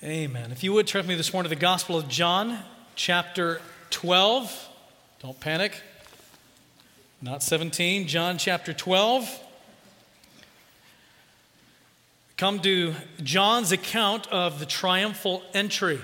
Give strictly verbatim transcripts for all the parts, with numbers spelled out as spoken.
Amen. If you would turn with me this morning to the Gospel of John, chapter twelve. Don't panic. Not seventeen, John chapter twelve. Come to John's account of the triumphal entry.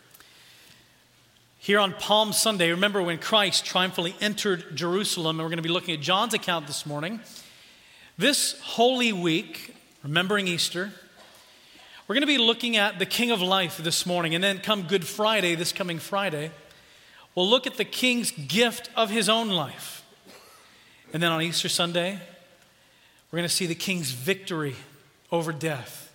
Here on Palm Sunday, remember when Christ triumphantly entered Jerusalem, and we're going to be looking at John's account this morning. This Holy Week, remembering Easter, we're going to be looking at the King of Life this morning, and then come Good Friday, this coming Friday, we'll look at the King's gift of his own life. And then on Easter Sunday, we're going to see the King's victory over death.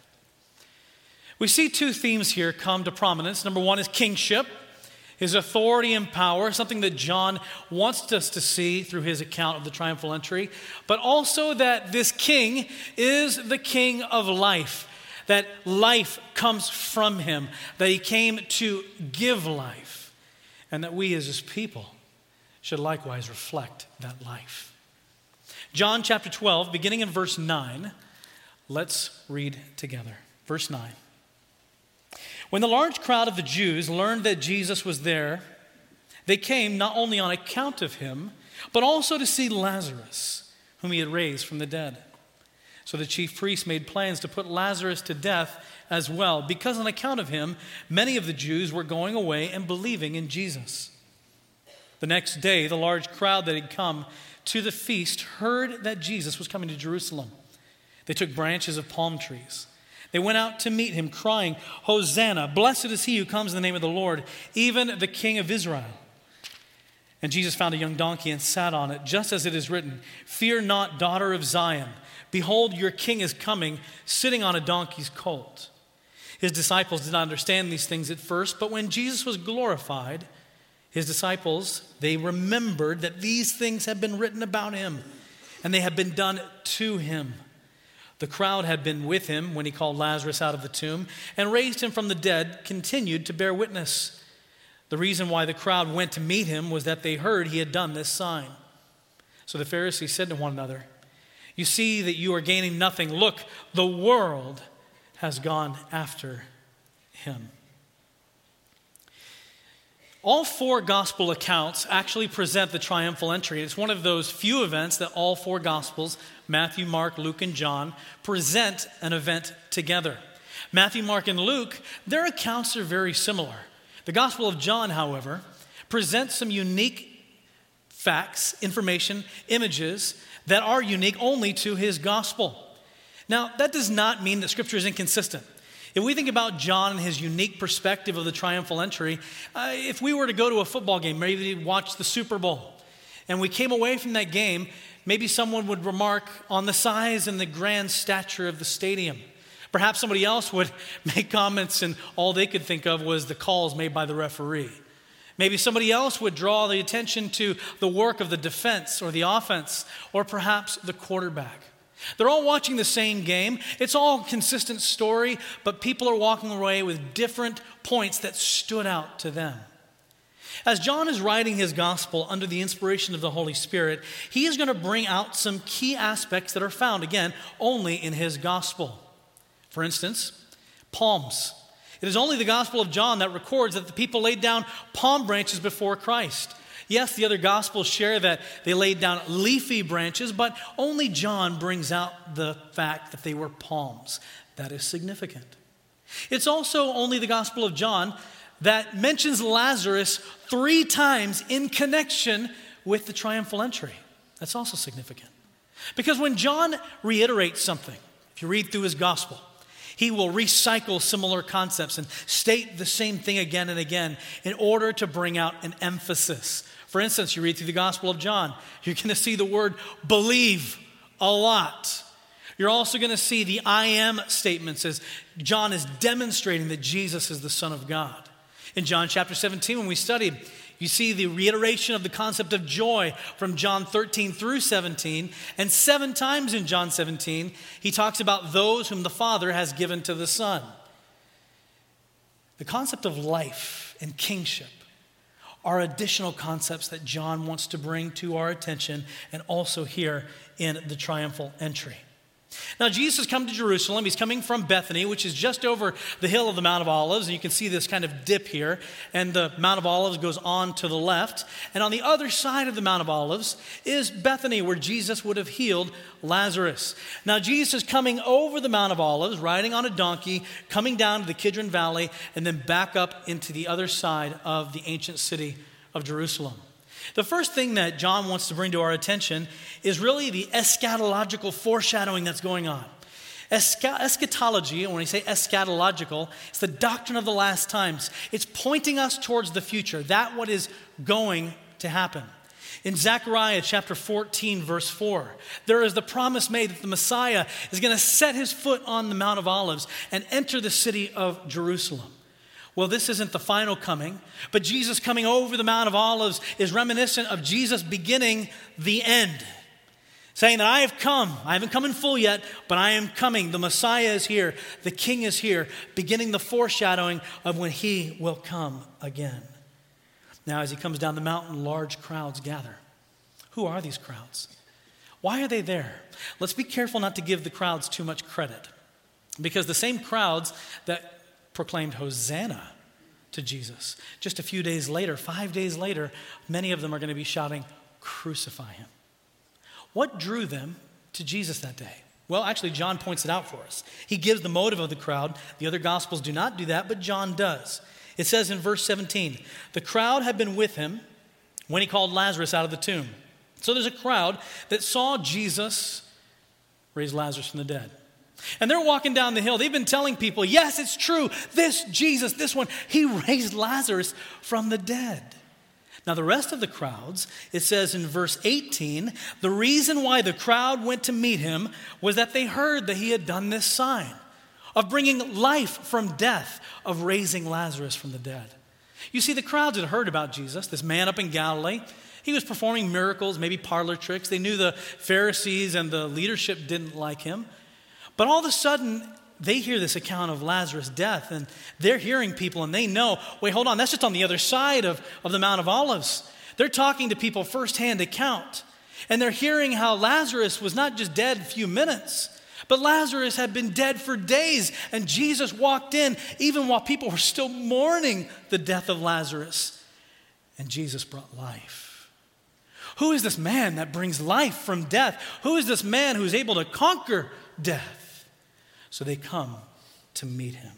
We see two themes here come to prominence. Number one is kingship, his authority and power, something that John wants us to see through his account of the triumphal entry, but also that this king is the King of life, that life comes from him, that he came to give life, and that we as his people should likewise reflect that life. John chapter twelve, beginning in verse nine, let's read together. Verse nine. When the large crowd of the Jews learned that Jesus was there, they came not only on account of him, but also to see Lazarus, whom he had raised from the dead. So the chief priests made plans to put Lazarus to death as well, because on account of him, many of the Jews were going away and believing in Jesus. The next day, the large crowd that had come to the feast heard that Jesus was coming to Jerusalem. They took branches of palm trees. They went out to meet him, crying, "Hosanna, blessed is he who comes in the name of the Lord, even the King of Israel." And Jesus found a young donkey and sat on it, just as it is written, "Fear not, daughter of Zion. Behold, your king is coming, sitting on a donkey's colt." His disciples did not understand these things at first, but when Jesus was glorified, his disciples, they remembered that these things had been written about him, and they had been done to him. The crowd had been with him when he called Lazarus out of the tomb and raised him from the dead, continued to bear witness. The reason why the crowd went to meet him was that they heard he had done this sign. So the Pharisees said to one another, "You see that you are gaining nothing. Look, the world has gone after him." All four gospel accounts actually present the triumphal entry. It's one of those few events that all four gospels, Matthew, Mark, Luke, and John, present an event together. Matthew, Mark, and Luke, their accounts are very similar. The Gospel of John, however, presents some unique facts, information, images that are unique only to his gospel. Now, that does not mean that Scripture is inconsistent. If we think about John and his unique perspective of the triumphal entry, uh, if we were to go to a football game, maybe watch the Super Bowl, and we came away from that game, maybe someone would remark on the size and the grand stature of the stadium. Perhaps somebody else would make comments and all they could think of was the calls made by the referee. Maybe somebody else would draw the attention to the work of the defense or the offense, or perhaps the quarterback. They're all watching the same game. It's all a consistent story, but people are walking away with different points that stood out to them. As John is writing his gospel under the inspiration of the Holy Spirit, he is going to bring out some key aspects that are found, again, only in his gospel. For instance, palms. It is only the Gospel of John that records that the people laid down palm branches before Christ. Yes, the other Gospels share that they laid down leafy branches, but only John brings out the fact that they were palms. That is significant. It's also only the Gospel of John that mentions Lazarus three times in connection with the triumphal entry. That's also significant. Because when John reiterates something, if you read through his Gospel, he will recycle similar concepts and state the same thing again and again in order to bring out an emphasis. For instance, you read through the Gospel of John, you're going to see the word believe a lot. You're also going to see the I am statements as John is demonstrating that Jesus is the Son of God. In John chapter seventeen, when we studied, you see the reiteration of the concept of joy from John thirteen through seventeen. And seven times in John seventeen, he talks about those whom the Father has given to the Son. The concept of life and kingship are additional concepts that John wants to bring to our attention and also here in the triumphal entry. Now, Jesus has come to Jerusalem. He's coming from Bethany, which is just over the hill of the Mount of Olives. And you can see this kind of dip here. And the Mount of Olives goes on to the left. And on the other side of the Mount of Olives is Bethany, where Jesus would have healed Lazarus. Now, Jesus is coming over the Mount of Olives, riding on a donkey, coming down to the Kidron Valley, and then back up into the other side of the ancient city of Jerusalem. The first thing that John wants to bring to our attention is really the eschatological foreshadowing that's going on. Escha- eschatology, and when I say eschatological, it's the doctrine of the last times. It's pointing us towards the future, that what is going to happen. In Zechariah chapter fourteen, verse four, there is the promise made that the Messiah is going to set his foot on the Mount of Olives and enter the city of Jerusalem. Well, this isn't the final coming, but Jesus coming over the Mount of Olives is reminiscent of Jesus beginning the end. Saying that I have come, I haven't come in full yet, but I am coming. The Messiah is here, the King is here, beginning the foreshadowing of when he will come again. Now, as he comes down the mountain, large crowds gather. Who are these crowds? Why are they there? Let's be careful not to give the crowds too much credit, because the same crowds that proclaimed Hosanna to Jesus, just a few days later, five days later, many of them are going to be shouting, crucify him. What drew them to Jesus that day? Well, actually, John points it out for us. He gives the motive of the crowd. The other Gospels do not do that, but John does. It says in verse seventeen, the crowd had been with him when he called Lazarus out of the tomb. So there's a crowd that saw Jesus raise Lazarus from the dead. And they're walking down the hill. They've been telling people, yes, it's true. This Jesus, this one, he raised Lazarus from the dead. Now, the rest of the crowds, it says in verse eighteen, the reason why the crowd went to meet him was that they heard that he had done this sign of bringing life from death, of raising Lazarus from the dead. You see, the crowds had heard about Jesus, this man up in Galilee. He was performing miracles, maybe parlor tricks. They knew the Pharisees and the leadership didn't like him. But all of a sudden, they hear this account of Lazarus' death, and they're hearing people, and they know, wait, hold on, that's just on the other side of, of the Mount of Olives. They're talking to people firsthand account, and they're hearing how Lazarus was not just dead a few minutes, but Lazarus had been dead for days, and Jesus walked in even while people were still mourning the death of Lazarus, and Jesus brought life. Who is this man that brings life from death? Who is this man who's able to conquer death? So they come to meet him.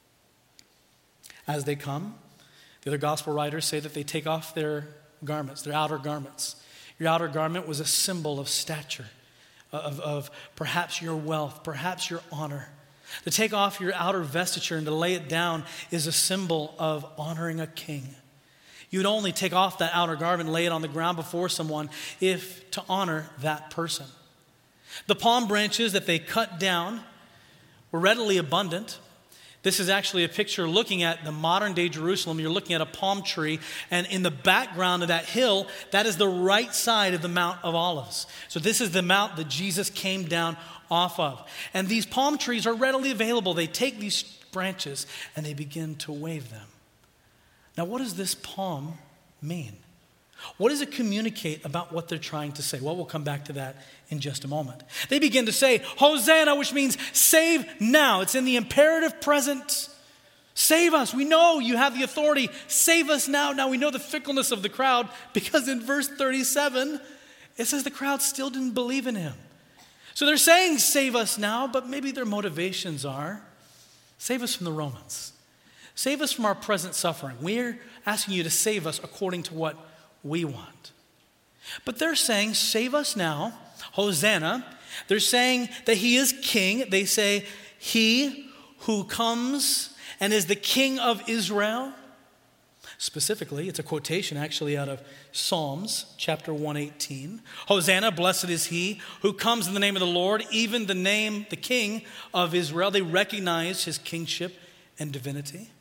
As they come, the other gospel writers say that they take off their garments, their outer garments. Your outer garment was a symbol of stature, of, of perhaps your wealth, perhaps your honor. To take off your outer vestiture and to lay it down is a symbol of honoring a king. You would only take off that outer garment and lay it on the ground before someone if to honor that person. The palm branches that they cut down were readily abundant. This is actually a picture looking at the modern day Jerusalem. You're looking at a palm tree, and in the background of that hill, that is the right side of the Mount of Olives. So this is the mount that Jesus came down off of. And these palm trees are readily available. They take these branches and they begin to wave them. Now, what does this palm mean? What does it communicate about what they're trying to say? Well, we'll come back to that in just a moment. They begin to say, Hosanna, which means save now. It's in the imperative present. Save us. We know you have the authority. Save us now. Now we know the fickleness of the crowd because in verse thirty-seven, it says the crowd still didn't believe in him. So they're saying save us now, but maybe their motivations are save us from the Romans. Save us from our present suffering. We're asking you to save us according to what we want. But they're saying, save us now, Hosanna. They're saying that he is king. They say, he who comes and is the king of Israel. Specifically, it's a quotation actually out of Psalms chapter one eighteen. Hosanna, blessed is he who comes in the name of the Lord, even the name, the king of Israel. They recognize his kingship and divinity.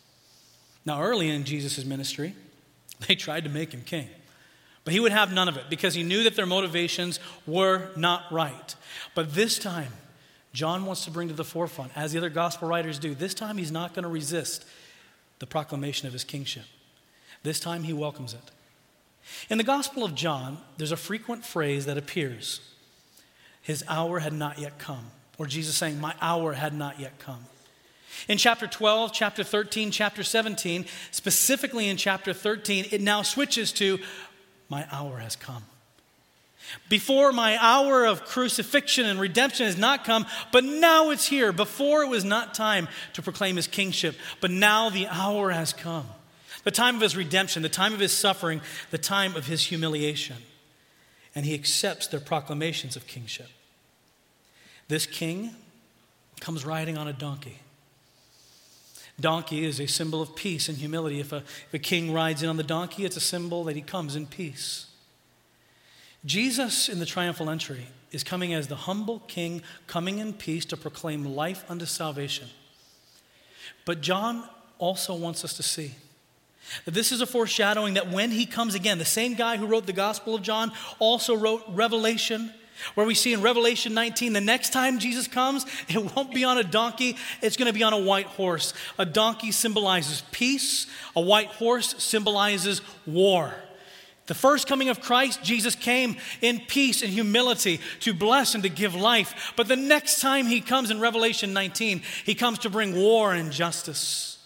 Now, early in Jesus' ministry, they tried to make him king. But he would have none of it because he knew that their motivations were not right. But this time, John wants to bring to the forefront, as the other gospel writers do, this time he's not going to resist the proclamation of his kingship. This time he welcomes it. In the Gospel of John, there's a frequent phrase that appears. his hour had not yet come. Or Jesus saying, my hour had not yet come. In chapter twelve, chapter thirteen, chapter seventeen, specifically in chapter thirteen, it now switches to, my hour has come. Before, my hour of crucifixion and redemption has not come, but now it's here. Before, it was not time to proclaim his kingship, but now the hour has come. The time of his redemption, the time of his suffering, the time of his humiliation. And he accepts their proclamations of kingship. This king comes riding on a donkey. Donkey is a symbol of peace and humility. If a, if a king rides in on the donkey, it's a symbol that he comes in peace. Jesus in the triumphal entry is coming as the humble king, coming in peace to proclaim life unto salvation. But John also wants us to see that this is a foreshadowing that when he comes again, the same guy who wrote the Gospel of John also wrote Revelation, where we see in Revelation nineteen, the next time Jesus comes, it won't be on a donkey, it's going to be on a white horse. A donkey symbolizes peace, a white horse symbolizes war. The first coming of Christ, Jesus came in peace and humility to bless and to give life. But the next time he comes in Revelation nineteen, he comes to bring war and justice.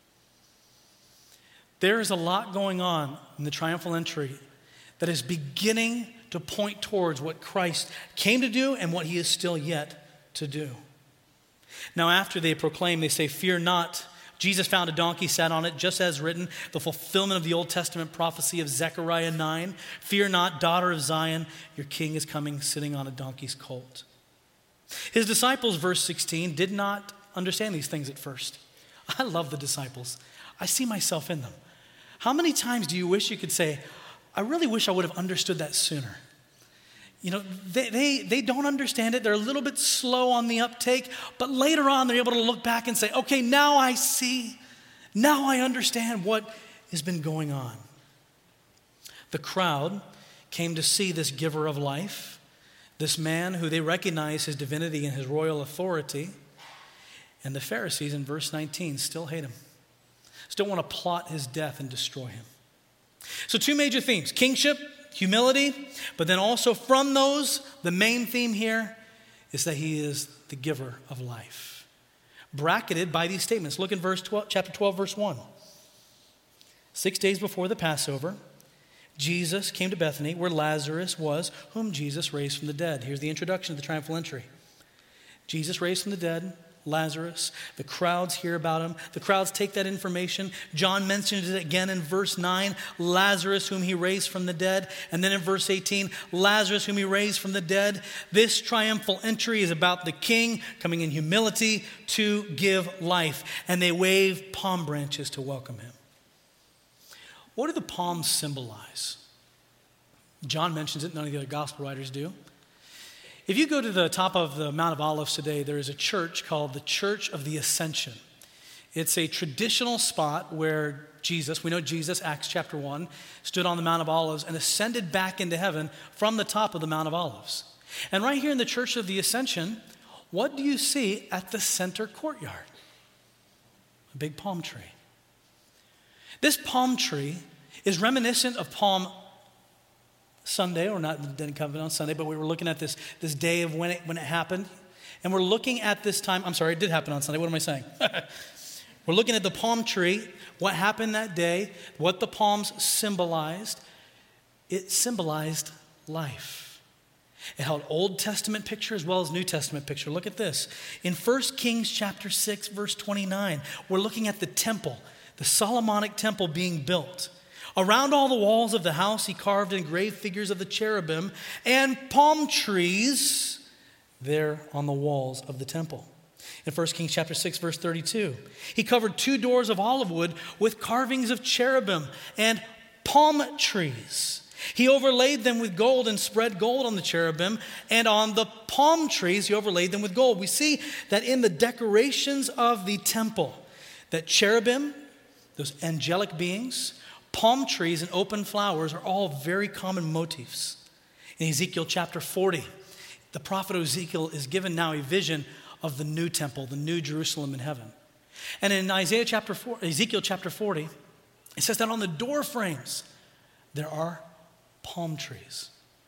There is a lot going on in the triumphal entry that is beginning to point towards what Christ came to do and what he is still yet to do. Now, after they proclaim, they say, fear not. Jesus found a donkey, sat on it, just as written, the fulfillment of the Old Testament prophecy of Zechariah nine. Fear not, daughter of Zion, your king is coming, sitting on a donkey's colt. His disciples, verse sixteen, did not understand these things at first. I love the disciples. I see myself in them. How many times do you wish you could say, I really wish I would have understood that sooner? You know, they, they, they don't understand it. They're a little bit slow on the uptake, but later on they're able to look back and say, okay, now I see. Now I understand what has been going on. The crowd came to see this giver of life, this man who they recognize his divinity and his royal authority. And the Pharisees in verse nineteen still hate him, still want to plot his death and destroy him. So two major themes, kingship, humility, but then also from those, the main theme here is that he is the giver of life. Bracketed by these statements. Look in verse twelve, chapter twelve, verse one. Six days before the Passover, Jesus came to Bethany where Lazarus was, whom Jesus raised from the dead. Here's the introduction to the triumphal entry. Jesus raised from the dead Lazarus. The crowds hear about him. The crowds take that information. John mentions it again in verse nine, Lazarus whom he raised from the dead. And then in verse eighteen, Lazarus whom he raised from the dead. This triumphal entry is about the king coming in humility to give life. And they wave palm branches to welcome him. What do the palms symbolize? John mentions it, none of the other gospel writers do. If you go to the top of the Mount of Olives today, there is a church called the Church of the Ascension. It's a traditional spot where Jesus, we know Jesus, Acts chapter one, stood on the Mount of Olives and ascended back into heaven from the top of the Mount of Olives. And right here in the Church of the Ascension, what do you see at the center courtyard? A big palm tree. This palm tree is reminiscent of Palm Sunday, or not, didn't come on Sunday, but we were looking at this, this day of when it, when it happened. And we're looking at this time, I'm sorry, it did happen on Sunday. What am I saying? We're looking at the palm tree, what happened that day, what the palms symbolized. It symbolized life. It held Old Testament picture as well as New Testament picture. Look at this. In First Kings chapter six, verse twenty-nine, we're looking at the temple, the Solomonic temple being built. Around all the walls of the house, he carved engraved figures of the cherubim and palm trees there on the walls of the temple. In First Kings chapter six, verse thirty-two, he covered two doors of olive wood with carvings of cherubim and palm trees. He overlaid them with gold and spread gold on the cherubim, and on the palm trees he overlaid them with gold. We see that in the decorations of the temple, that cherubim, those angelic beings, palm trees and open flowers are all very common motifs. In Ezekiel chapter forty, the prophet Ezekiel is given now a vision of the new temple, the new Jerusalem in heaven. And in Isaiah chapter four, Ezekiel chapter forty, it says that on the door frames there are palm trees.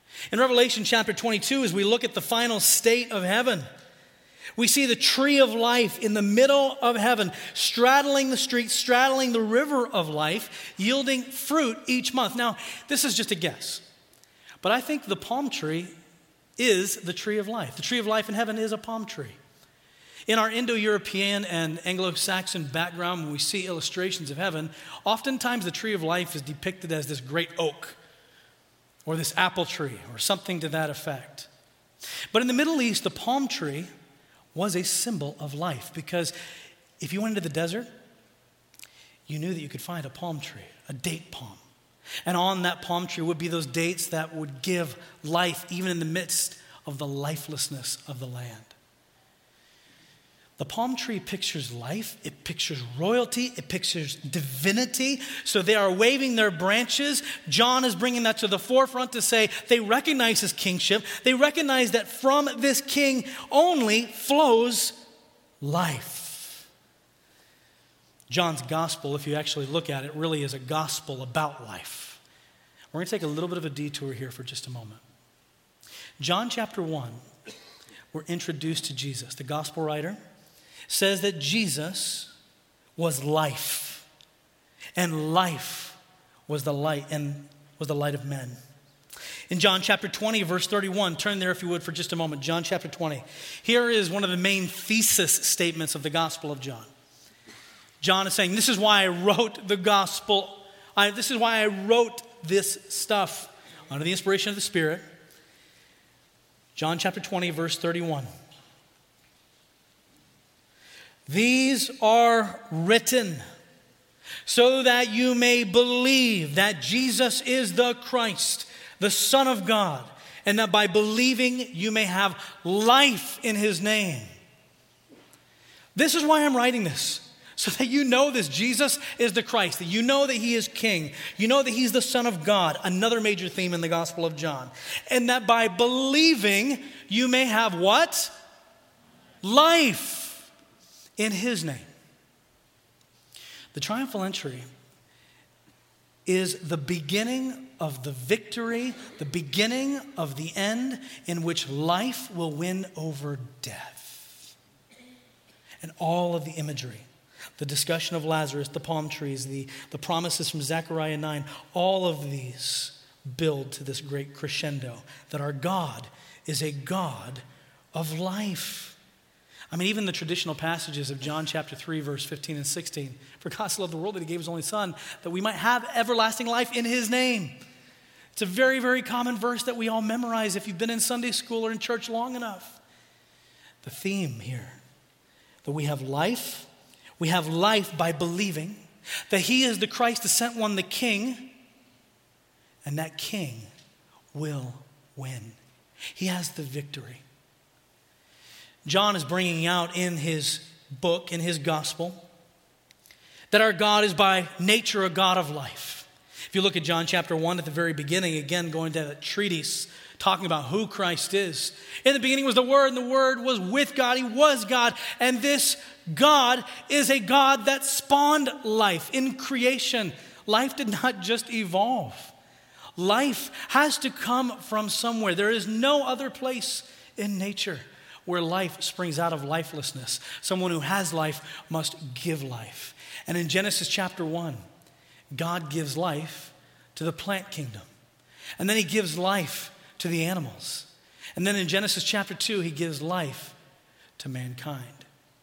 In Revelation chapter twenty-two, as we look at the final state of heaven, we see the tree of life in the middle of heaven, straddling the street, straddling the river of life, yielding fruit each month. Now, this is just a guess, but I think the palm tree is the tree of life. The tree of life in heaven is a palm tree. In our Indo-European and Anglo-Saxon background, when we see illustrations of heaven, oftentimes the tree of life is depicted as this great oak or this apple tree or something to that effect. But in the Middle East, the palm tree was a symbol of life, because if you went into the desert, you knew that you could find a palm tree, a date palm. And on that palm tree would be those dates that would give life even in the midst of the lifelessness of the land. The palm tree pictures life, it pictures royalty, it pictures divinity. So they are waving their branches. John is bringing that to the forefront to say they recognize his kingship. They recognize that from this king only flows life. John's gospel, if you actually look at it, really is a gospel about life. We're going to take a little bit of a detour here for just a moment. John chapter one, we're introduced to Jesus. The gospel writer says that Jesus was life, and life was the light and was the light of men. In John chapter twenty, verse thirty-one, turn there if you would for just a moment. John chapter twenty. Here is one of the main thesis statements of the Gospel of John. John is saying, this is why I wrote the gospel. I, this is why I wrote this stuff under the inspiration of the Spirit. John chapter twenty, verse thirty-one. These are written so that you may believe that Jesus is the Christ, the Son of God, and that by believing you may have life in his name. This is why I'm writing this, so that you know this. Jesus is the Christ, that you know that he is King. You know that he's the Son of God, another major theme in the Gospel of John. And that by believing you may have what? Life in his name. The triumphal entry is the beginning of the victory, the beginning of the end in which life will win over death. And all of the imagery, the discussion of Lazarus, the palm trees, the, the promises from Zechariah nine, all of these build to this great crescendo that our God is a God of life. I mean, even the traditional passages of John chapter three, verse fifteen and sixteen. For God so loved the world that he gave his only son, that we might have everlasting life in his name. It's a very, very common verse that we all memorize if you've been in Sunday school or in church long enough. The theme here, that we have life, we have life by believing that he is the Christ, the sent one, the King, and that King will win. He has the victory. John is bringing out in his book, in his gospel, that our God is by nature a God of life. If you look at John chapter one at the very beginning, again going to that treatise talking about who Christ is. In the beginning was the Word, and the Word was with God. He was God. And this God is a God that spawned life in creation. Life did not just evolve. Life has to come from somewhere. There is no other place in nature where life springs out of lifelessness. Someone who has life must give life. And in Genesis chapter one, God gives life to the plant kingdom. And then he gives life to the animals. And then in Genesis chapter two, he gives life to mankind.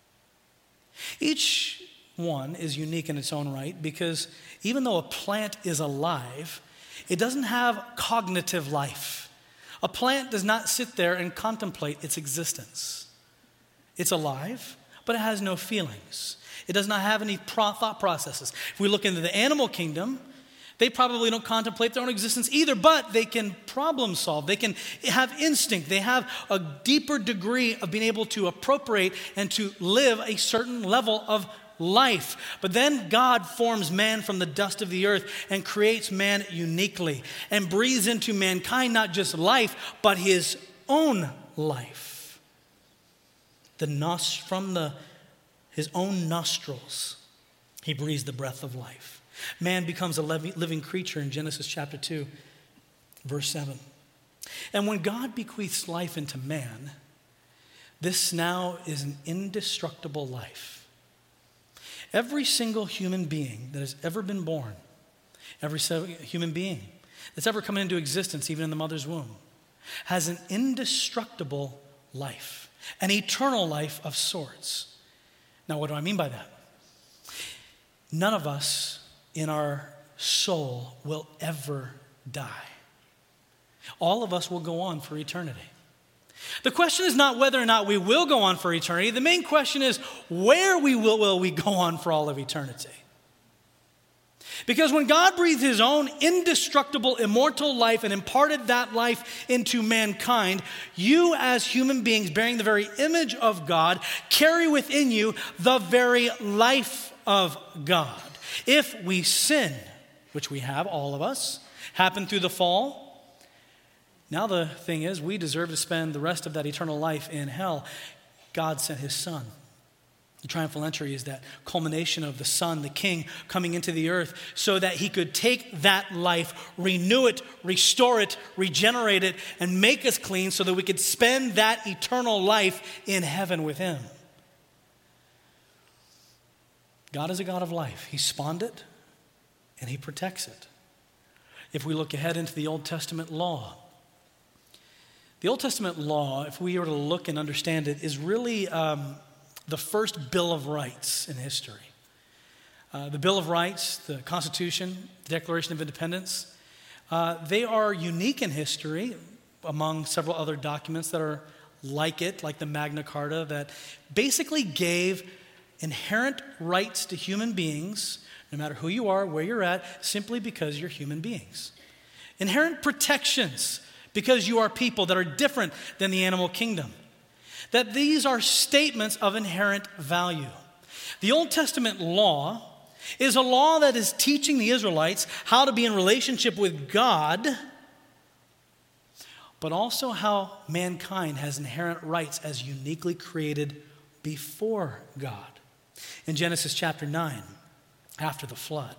Each one is unique in its own right, because even though a plant is alive, it doesn't have cognitive life. A plant does not sit there and contemplate its existence. It's alive, but it has no feelings. It does not have any pro- thought processes. If we look into the animal kingdom, they probably don't contemplate their own existence either, but they can problem solve. They can have instinct. They have a deeper degree of being able to appropriate and to live a certain level of life. But then God forms man from the dust of the earth and creates man uniquely and breathes into mankind not just life, but his own life. The nos- from the his own nostrils, he breathes the breath of life. Man becomes a living creature in Genesis chapter two, verse seven. And when God bequeaths life into man, this now is an indestructible life. Every single human being that has ever been born, every human being that's ever come into existence, even in the mother's womb, has an indestructible life, an eternal life of sorts. Now, what do I mean by that? None of us in our soul will ever die. All of us will go on for eternity. The question is not whether or not we will go on for eternity. The main question is where we will, will we go on for all of eternity. Because when God breathed his own indestructible, immortal life and imparted that life into mankind, you as human beings bearing the very image of God carry within you the very life of God. If we sin, which we have, all of us, happened through the fall, now the thing is, we deserve to spend the rest of that eternal life in hell. God sent his son. The triumphal entry is that culmination of the Son, the King, coming into the earth so that he could take that life, renew it, restore it, regenerate it, and make us clean so that we could spend that eternal life in heaven with him. God is a God of life. He spawned it and he protects it. If we look ahead into the Old Testament law, the Old Testament law, if we were to look and understand it, is really um, the first Bill of Rights in history. Uh, the Bill of Rights, the Constitution, the Declaration of Independence, uh, they are unique in history among several other documents that are like it, like the Magna Carta, that basically gave inherent rights to human beings, no matter who you are, where you're at, simply because you're human beings. Inherent protections because you are people that are different than the animal kingdom. That these are statements of inherent value. The Old Testament law is a law that is teaching the Israelites how to be in relationship with God, but also how mankind has inherent rights as uniquely created before God. In Genesis chapter nine, after the flood,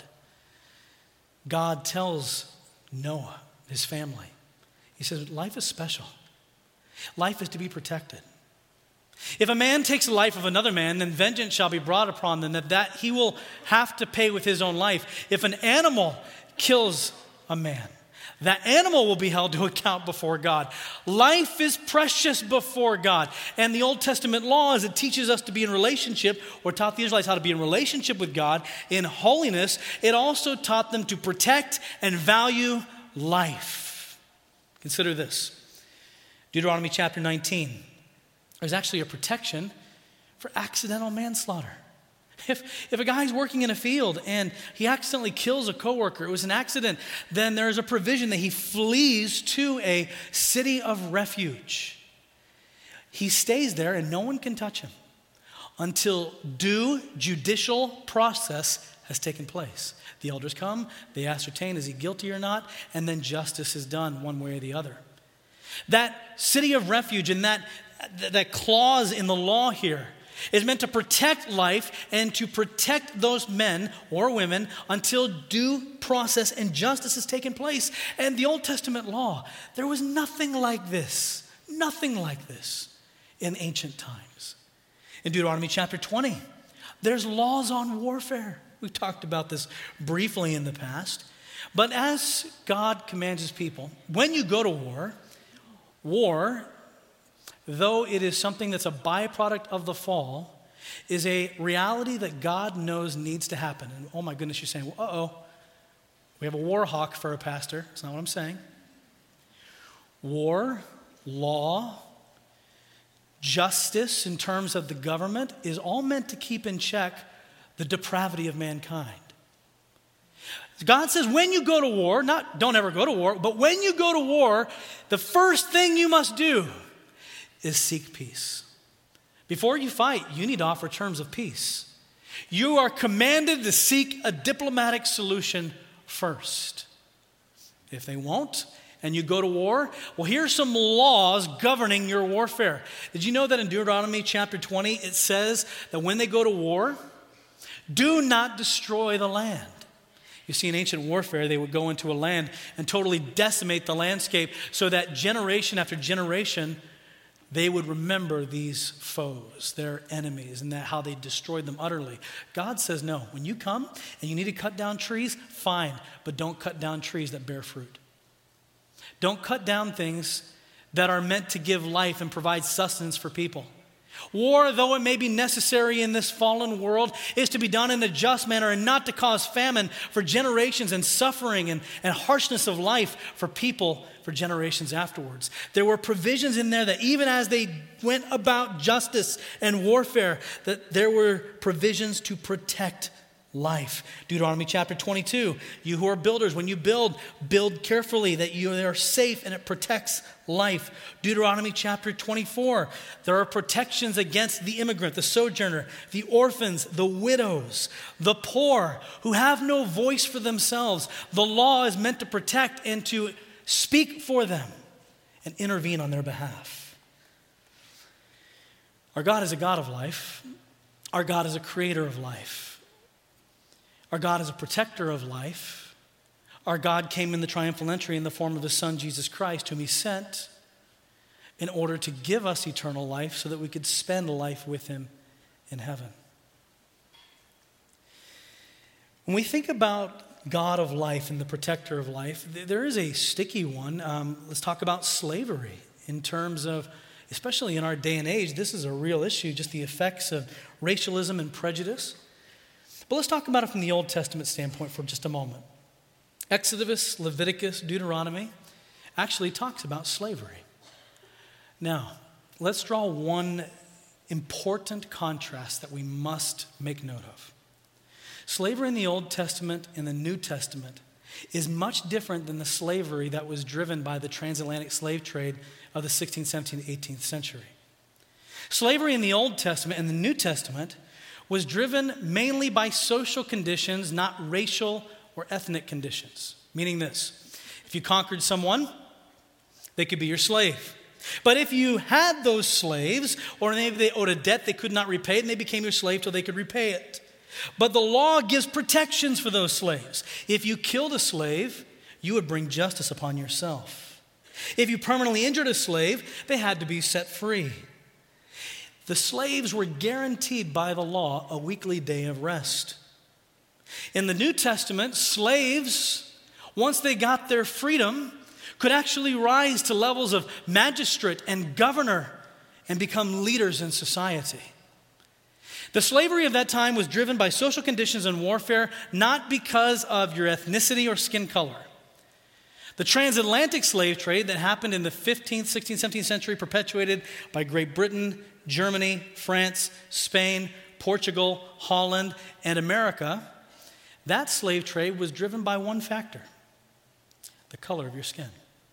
God tells Noah, his family, he says, life is special. Life is to be protected. If a man takes the life of another man, then vengeance shall be brought upon them, that, that he will have to pay with his own life. If an animal kills a man, that animal will be held to account before God. Life is precious before God. And the Old Testament law, as it teaches us to be in relationship, or taught the Israelites how to be in relationship with God in holiness, it also taught them to protect and value life. Consider this. Deuteronomy chapter nineteen. There's actually a protection for accidental manslaughter. If, if a guy's working in a field and he accidentally kills a coworker, it was an accident, then there's a provision that he flees to a city of refuge. He stays there and no one can touch him until due judicial process has taken place. The elders come, they ascertain, is he guilty or not, and then justice is done one way or the other. That city of refuge and that, that clause in the law here is meant to protect life and to protect those men or women until due process and justice has taken place. And the Old Testament law, there was nothing like this, nothing like this in ancient times. In Deuteronomy chapter twenty, there's laws on warfare. We talked about this briefly in the past. But as God commands his people, when you go to war, war, though it is something that's a byproduct of the fall, is a reality that God knows needs to happen. And oh my goodness, you're saying, well, uh-oh, we have a war hawk for a pastor. That's not what I'm saying. War, law, justice in terms of the government is all meant to keep in check the depravity of mankind. God says when you go to war, not don't ever go to war, but when you go to war, the first thing you must do is seek peace. Before you fight, you need to offer terms of peace. You are commanded to seek a diplomatic solution first. If they won't, and you go to war, well, here's some laws governing your warfare. Did you know that in Deuteronomy chapter twenty, it says that when they go to war, do not destroy the land. You see, in ancient warfare, they would go into a land and totally decimate the landscape so that generation after generation, they would remember these foes, their enemies, and that how they destroyed them utterly. God says, no, when you come and you need to cut down trees, fine, but don't cut down trees that bear fruit. Don't cut down things that are meant to give life and provide sustenance for people. War, though it may be necessary in this fallen world, is to be done in a just manner and not to cause famine for generations and suffering and, and harshness of life for people for generations afterwards. There were provisions in there that even as they went about justice and warfare, that there were provisions to protect life. Deuteronomy chapter twenty-two, you who are builders, when you build, build carefully that you are safe and it protects life. Deuteronomy chapter twenty-four, there are protections against the immigrant, the sojourner, the orphans, the widows, the poor who have no voice for themselves. The law is meant to protect and to speak for them and intervene on their behalf. Our God is a God of life. Our God is a creator of life. Our God is a protector of life. Our God came in the triumphal entry in the form of his Son, Jesus Christ, whom he sent in order to give us eternal life so that we could spend life with him in heaven. When we think about God of life and the protector of life, there is a sticky one. Um, let's talk about slavery in terms of, especially in our day and age, this is a real issue, just the effects of racialism and prejudice. But let's talk about it from the Old Testament standpoint for just a moment. Exodus, Leviticus, Deuteronomy actually talks about slavery. Now, let's draw one important contrast that we must make note of. Slavery in the Old Testament and the New Testament is much different than the slavery that was driven by the transatlantic slave trade of the sixteenth, seventeenth, eighteenth century. Slavery in the Old Testament and the New Testament was driven mainly by social conditions, not racial or ethnic conditions. Meaning this, if you conquered someone, they could be your slave. But if you had those slaves, or maybe they owed a debt they could not repay it, and they became your slave till they could repay it. But the law gives protections for those slaves. If you killed a slave, you would bring justice upon yourself. If you permanently injured a slave, they had to be set free. The slaves were guaranteed by the law a weekly day of rest. In the New Testament, slaves, once they got their freedom, could actually rise to levels of magistrate and governor and become leaders in society. The slavery of that time was driven by social conditions and warfare, not because of your ethnicity or skin color. The transatlantic slave trade that happened in the fifteenth, sixteenth, seventeenth century, perpetuated by Great Britain, Germany, France, Spain, Portugal, Holland, and America, that slave trade was driven by one factor: the color of your skin.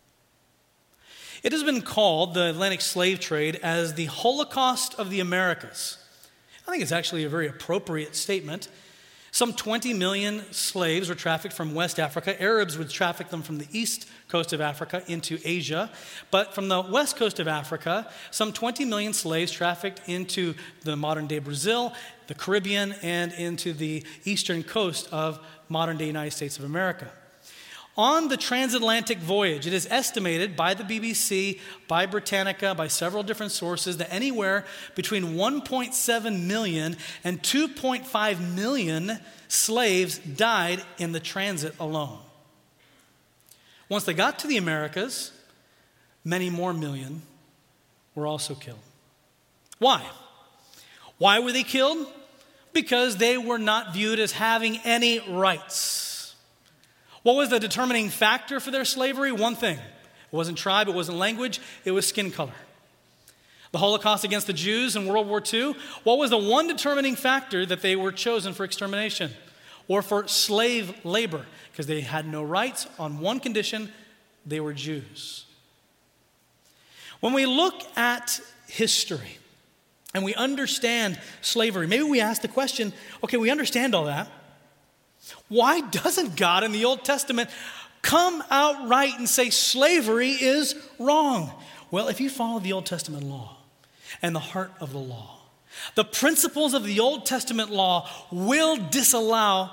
It has been called, the Atlantic slave trade, as the Holocaust of the Americas. I think it's actually a very appropriate statement. Some twenty million slaves were trafficked from West Africa. Arabs would traffic them from the east coast of Africa into Asia. But from the west coast of Africa, some twenty million slaves trafficked into the modern-day Brazil, the Caribbean, and into the eastern coast of modern-day United States of America. On the transatlantic voyage, it is estimated by the B B C, by Britannica, by several different sources, that anywhere between one point seven million and two point five million slaves died in the transit alone. Once they got to the Americas, many more million were also killed. Why? Why were they killed? Because they were not viewed as having any rights. What was the determining factor for their slavery? One thing. It wasn't tribe, it wasn't language, it was skin color. The Holocaust against the Jews in World War Two, what was the one determining factor that they were chosen for extermination or for slave labor? Because they had no rights on one condition: they were Jews. When we look at history and we understand slavery, maybe we ask the question, okay, we understand all that. Why doesn't God in the Old Testament come out right and say slavery is wrong? Well, if you follow the Old Testament law and the heart of the law, the principles of the Old Testament law will disallow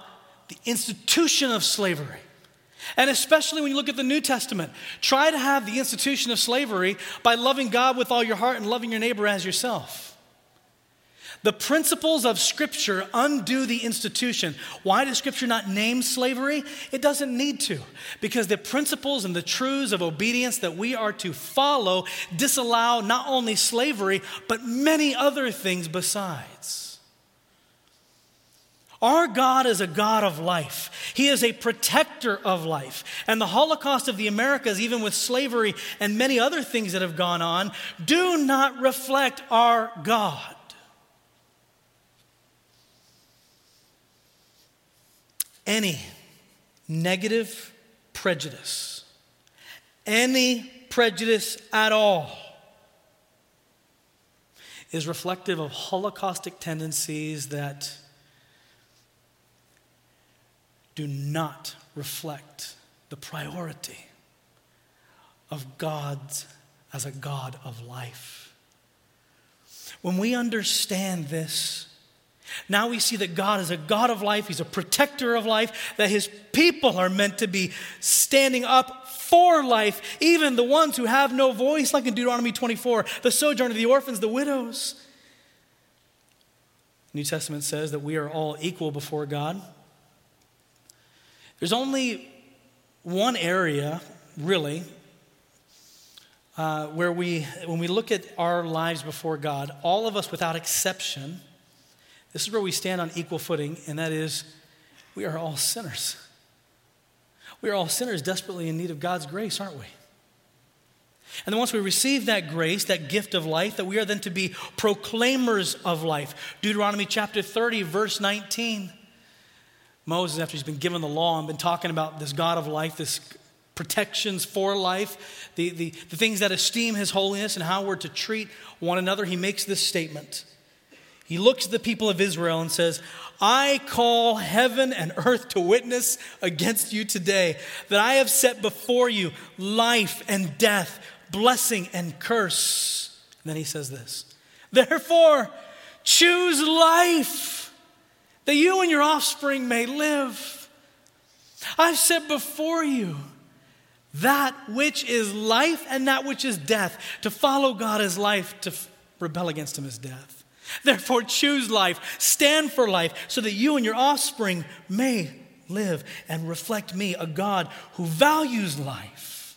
the institution of slavery. And especially when you look at the New Testament, try to have the institution of slavery by loving God with all your heart and loving your neighbor as yourself. The principles of Scripture undo the institution. Why does Scripture not name slavery? It doesn't need to, because the principles and the truths of obedience that we are to follow disallow not only slavery, but many other things besides. Our God is a God of life. He is a protector of life. And the Holocaust of the Americas, even with slavery and many other things that have gone on, do not reflect our God. Any negative prejudice, any prejudice at all, is reflective of Holocaustic tendencies that do not reflect the priority of God as a God of life. When we understand this, now we see that God is a God of life. He's a protector of life, that his people are meant to be standing up for life, even the ones who have no voice, like in Deuteronomy twenty-four, the sojourner, the orphans, the widows. The New Testament says that we are all equal before God. There's only one area, really, uh, where we, when we look at our lives before God, all of us without exception, this is where we stand on equal footing, and that is, we are all sinners. We are all sinners desperately in need of God's grace, aren't we? And then once we receive that grace, that gift of life, that we are then to be proclaimers of life. Deuteronomy chapter thirty, verse nineteen. Moses, after he's been given the law and been talking about this God of life, this protections for life, the, the, the things that esteem his holiness and how we're to treat one another, he makes this statement. He looks at the people of Israel and says, I call heaven and earth to witness against you today that I have set before you life and death, blessing and curse. And then he says this, therefore choose life that you and your offspring may live. I've set before you that which is life and that which is death. To follow God is life, to f- rebel against him is death. Therefore, choose life, stand for life, so that you and your offspring may live and reflect me, a God who values life.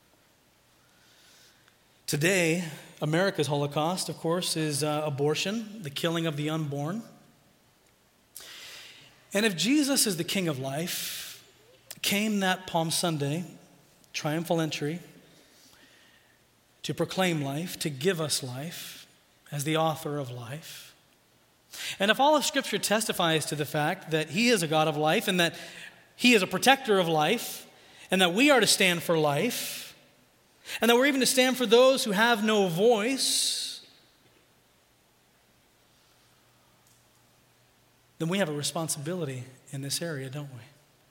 Today, America's Holocaust, of course, is uh, abortion, the killing of the unborn. And if Jesus is the King of life, came that Palm Sunday, triumphal entry, to proclaim life, to give us life, as the author of life. And if all of Scripture testifies to the fact that he is a God of life and that he is a protector of life and that we are to stand for life and that we're even to stand for those who have no voice, then we have a responsibility in this area, don't we?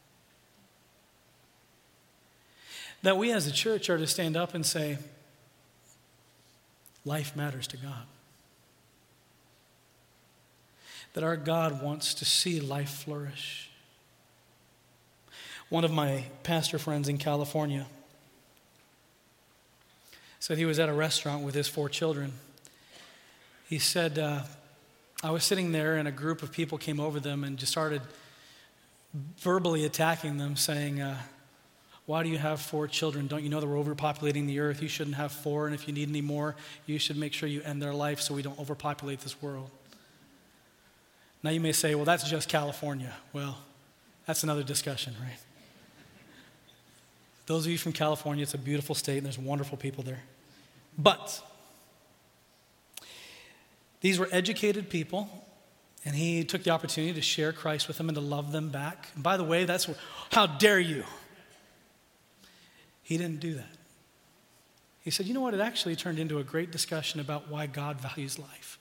That we as a church are to stand up and say, life matters to God. That our God wants to see life flourish. One of my pastor friends in California said he was at a restaurant with his four children. He said, uh, I was sitting there and a group of people came over them and just started verbally attacking them, saying, uh, why do you have four children? Don't you know that we're overpopulating the earth? You shouldn't have four, and if you need any more, you should make sure you end their life so we don't overpopulate this world. Now you may say, well, that's just California. Well, that's another discussion, right? Those of you from California, it's a beautiful state and there's wonderful people there. But these were educated people, and he took the opportunity to share Christ with them and to love them back. And by the way, that's how dare you? He didn't do that. He said, you know what? It actually turned into a great discussion about why God values life.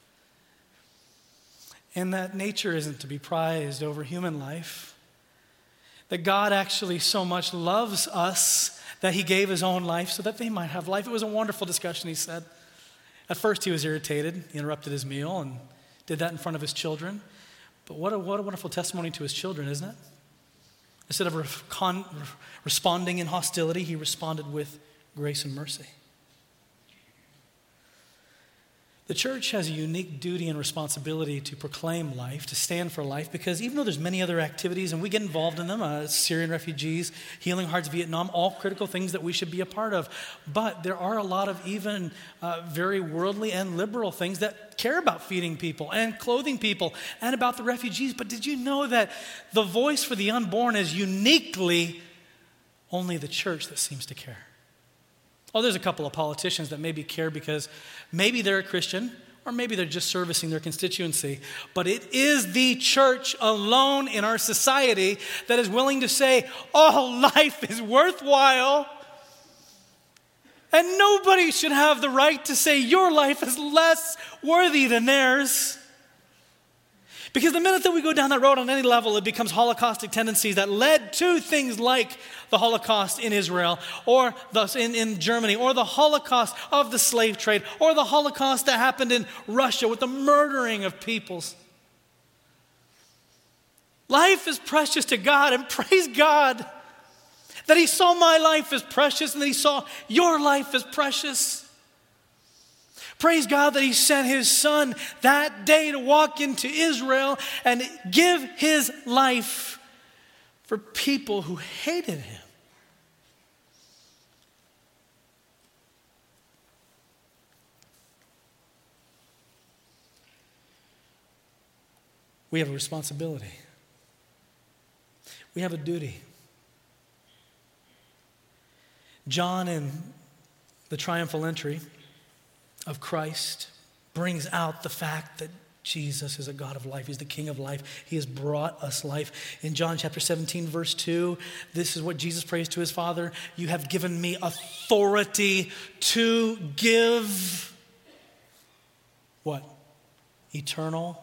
And that nature isn't to be prized over human life. That God actually so much loves us that he gave his own life so that they might have life. It was a wonderful discussion, he said. At first he was irritated. He interrupted his meal and did that in front of his children. But what a, what a wonderful testimony to his children, isn't it? Instead of re- con- responding in hostility, he responded with grace and mercy. The church has a unique duty and responsibility to proclaim life, to stand for life, because even though there's many other activities and we get involved in them, uh, Syrian refugees, Healing Hearts Vietnam, all critical things that we should be a part of. But there are a lot of even uh, very worldly and liberal things that care about feeding people and clothing people and about the refugees. But did you know that the voice for the unborn is uniquely only the church that seems to care? Oh, there's a couple of politicians that maybe care because maybe they're a Christian or maybe they're just servicing their constituency. But it is the church alone in our society that is willing to say, oh, life is worthwhile. And nobody should have the right to say your life is less worthy than theirs. Because the minute that we go down that road on any level, it becomes Holocaustic tendencies that led to things like the Holocaust in Israel or thus in, in Germany, or the Holocaust of the slave trade, or the Holocaust that happened in Russia with the murdering of peoples. Life is precious to God, and praise God that He saw my life as precious and that He saw your life as precious. Praise God that He sent His Son that day to walk into Israel and give His life for people who hated Him. We have a responsibility. We have a duty. John, in the triumphal entry of Christ, brings out the fact that Jesus is a God of life. He's the King of life. He has brought us life. In John chapter seventeen, verse two, this is what Jesus prays to His Father. You have given me authority to give what? Eternal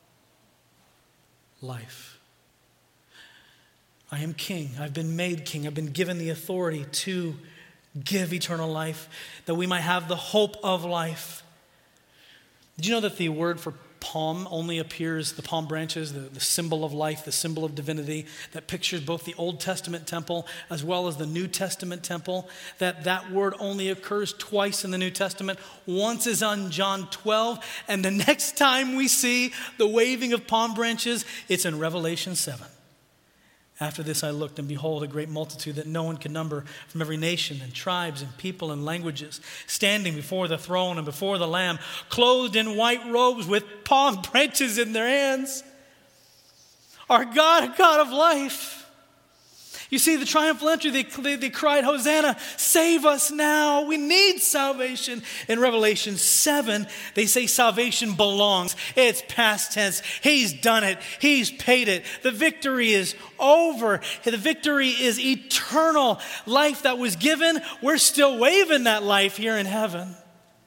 life. I am king. I've been made king. I've been given the authority to give eternal life, that we might have the hope of life. Did you know that the word for palm only appears, the palm branches, the, the symbol of life, the symbol of divinity, that pictures both the Old Testament temple as well as the New Testament temple, that that word only occurs twice in the New Testament. Once is on John twelve, and the next time we see the waving of palm branches, it's in Revelation seven. After this I looked, and behold, a great multitude that no one could number, from every nation and tribes and people and languages, standing before the throne and before the Lamb, clothed in white robes with palm branches in their hands. Our God, a God of life. You see, the triumphal entry, they, they, they cried, Hosanna, save us now. We need salvation. In Revelation seven, they say salvation belongs. It's past tense. He's done it. He's paid it. The victory is over. The victory is eternal. Life that was given, we're still waving that life here in heaven.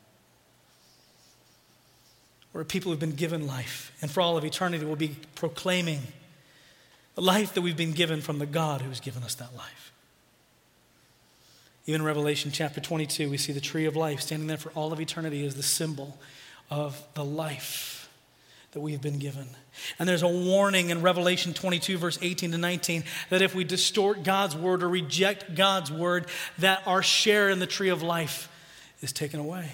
We're people who've been given life, and for all of eternity we'll be proclaiming the life that we've been given from the God who's given us that life. Even in Revelation chapter twenty-two, we see the tree of life standing there for all of eternity as the symbol of the life that we've been given. And there's a warning in Revelation twenty-two, verse eighteen to nineteen, that if we distort God's word or reject God's word, that our share in the tree of life is taken away.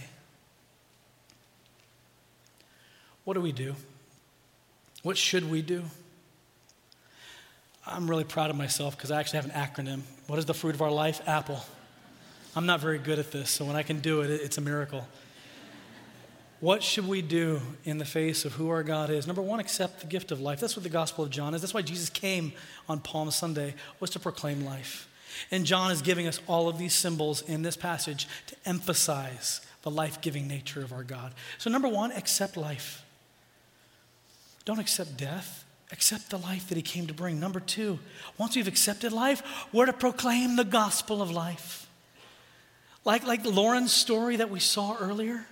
What do we do? What should we do? I'm really proud of myself because I actually have an acronym. What is the fruit of our life? Apple. I'm not very good at this, so when I can do it, it's a miracle. What should we do in the face of who our God is? Number one, accept the gift of life. That's what the Gospel of John is. That's why Jesus came on Palm Sunday, was to proclaim life. And John is giving us all of these symbols in this passage to emphasize the life-giving nature of our God. So number one, accept life. Don't accept death. Accept the life that He came to bring. Number two, once we've accepted life, we're to proclaim the gospel of life. Like, like Lauren's story that we saw earlier.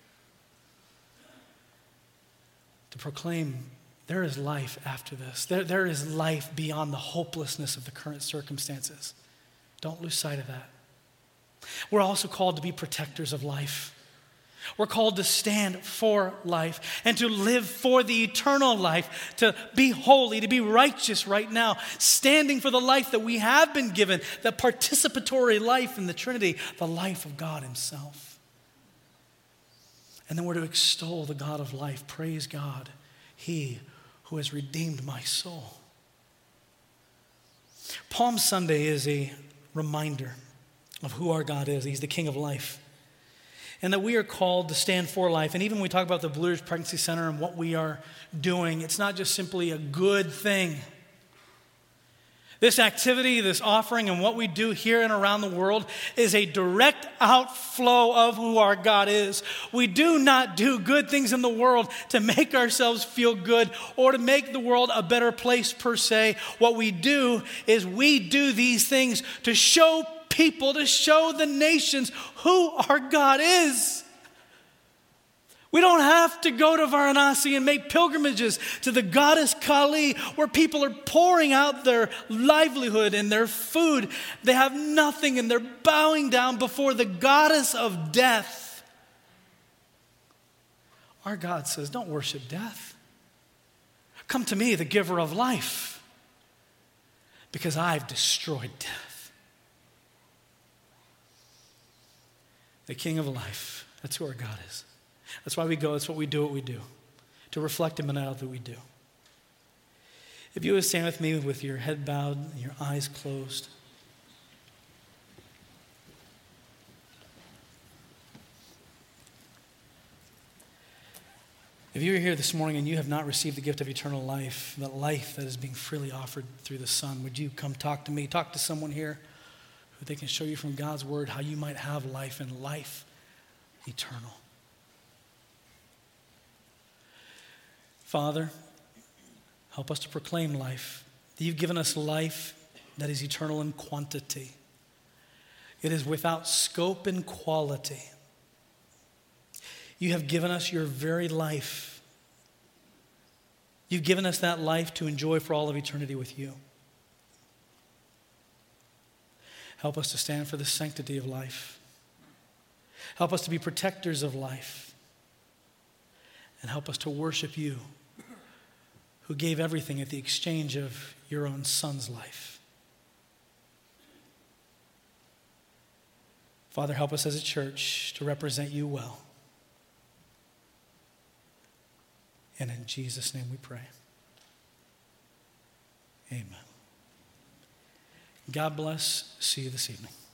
To proclaim there is life after this. There, there is life beyond the hopelessness of the current circumstances. Don't lose sight of that. We're also called to be protectors of life. We're called to stand for life and to live for the eternal life, to be holy, to be righteous right now, standing for the life that we have been given, the participatory life in the Trinity, the life of God himself. And then we're to extol the God of life. Praise God, he who has redeemed my soul. Palm Sunday is a reminder of who our God is. He's the King of life. And that we are called to stand for life. And even when we talk about the Blue Ridge Pregnancy Center and what we are doing, it's not just simply a good thing. This activity, this offering, and what we do here and around the world is a direct outflow of who our God is. We do not do good things in the world to make ourselves feel good or to make the world a better place per se. What we do is we do these things to show people, to show the nations who our God is. We don't have to go to Varanasi and make pilgrimages to the goddess Kali, where people are pouring out their livelihood and their food. They have nothing and they're bowing down before the goddess of death. Our God says, don't worship death. Come to me, the giver of life, because I've destroyed death. The King of life. That's who our God is. That's why we go. That's what we do, what we do. To reflect him in all that we do. If you would stand with me with your head bowed and your eyes closed. If you're here this morning and you have not received the gift of eternal life, that life that is being freely offered through the Son, would you come talk to me, talk to someone here who they can show you from God's word how you might have life and life eternal. Father, help us to proclaim life. You've given us life that is eternal in quantity. It is without scope and quality. You have given us your very life. You've given us that life to enjoy for all of eternity with you. Help us to stand for the sanctity of life. Help us to be protectors of life. And help us to worship you, who gave everything at the exchange of your own Son's life. Father, help us as a church to represent you well. And in Jesus' name we pray. Amen. God bless. See you this evening.